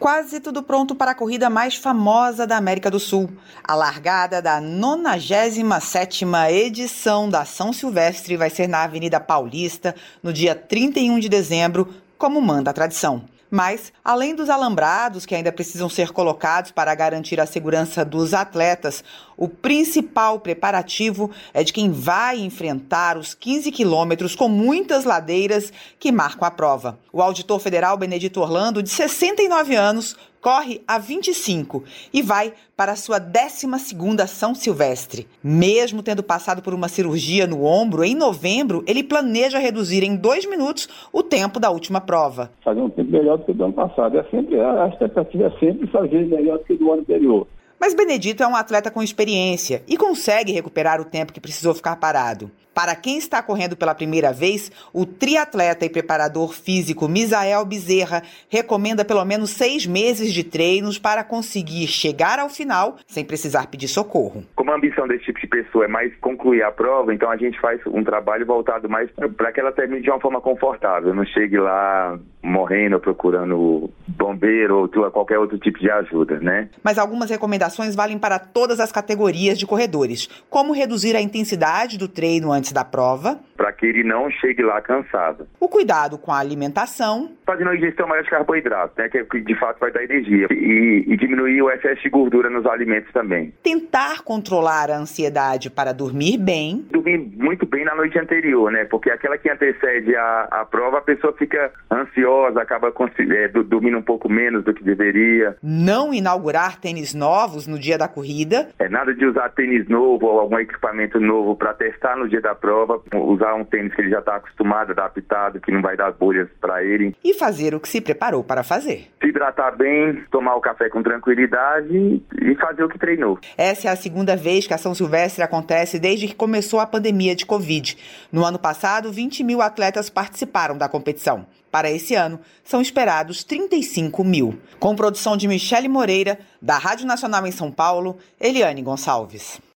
Quase tudo pronto para a corrida mais famosa da América do Sul. A largada da 97ª edição da São Silvestre vai ser na Avenida Paulista, no dia 31 de dezembro, como manda a tradição. Mas, além dos alambrados que ainda precisam ser colocados para garantir a segurança dos atletas, o principal preparativo é de quem vai enfrentar os 15 quilômetros com muitas ladeiras que marcam a prova. O auditor federal Benedito Orlando, de 69 anos, corre há 25 e vai para a sua 12ª São Silvestre. Mesmo tendo passado por uma cirurgia no ombro, em novembro, ele planeja reduzir em 2 minutos o tempo da última prova. Fazer um tempo melhor do que o do ano passado. A expectativa é sempre fazer melhor do que do ano anterior. Mas Benedito é um atleta com experiência e consegue recuperar o tempo que precisou ficar parado. Para quem está correndo pela primeira vez, o triatleta e preparador físico Misael Bezerra recomenda pelo menos 6 meses de treinos para conseguir chegar ao final sem precisar pedir socorro. Como a ambição desse tipo de pessoa é mais concluir a prova, então a gente faz um trabalho voltado mais para que ela termine de uma forma confortável, não chegue lá morrendo, procurando bombeiro ou qualquer outro tipo de ajuda, né? Mas algumas recomendações valem para todas as categorias de corredores, como reduzir a intensidade do treino antes da prova, para que ele não chegue lá cansado. O cuidado com a alimentação, fazendo uma ingestão maior de carboidrato, né, que de fato vai dar energia, e diminuir o excesso de gordura nos alimentos também. Tentar controlar a ansiedade para dormir bem. Dormir muito bem na noite anterior, né, porque aquela que antecede a prova, a pessoa fica ansiosa, acaba dormindo um pouco menos do que deveria. Não inaugurar tênis novos no dia da corrida. Nada de usar tênis novo ou algum equipamento novo para testar no dia da prova, usar um tênis que ele já está acostumado, adaptado, que não vai dar bolhas para ele. E fazer o que se preparou para fazer. Se hidratar bem, tomar o café com tranquilidade e fazer o que treinou. Essa é a segunda vez que a São Silvestre acontece desde que começou a pandemia de Covid. No ano passado, 20 mil atletas participaram da competição. Para esse ano, são esperados 35 mil. Com produção de Michele Moreira, da Rádio Nacional em São Paulo, Eliane Gonçalves.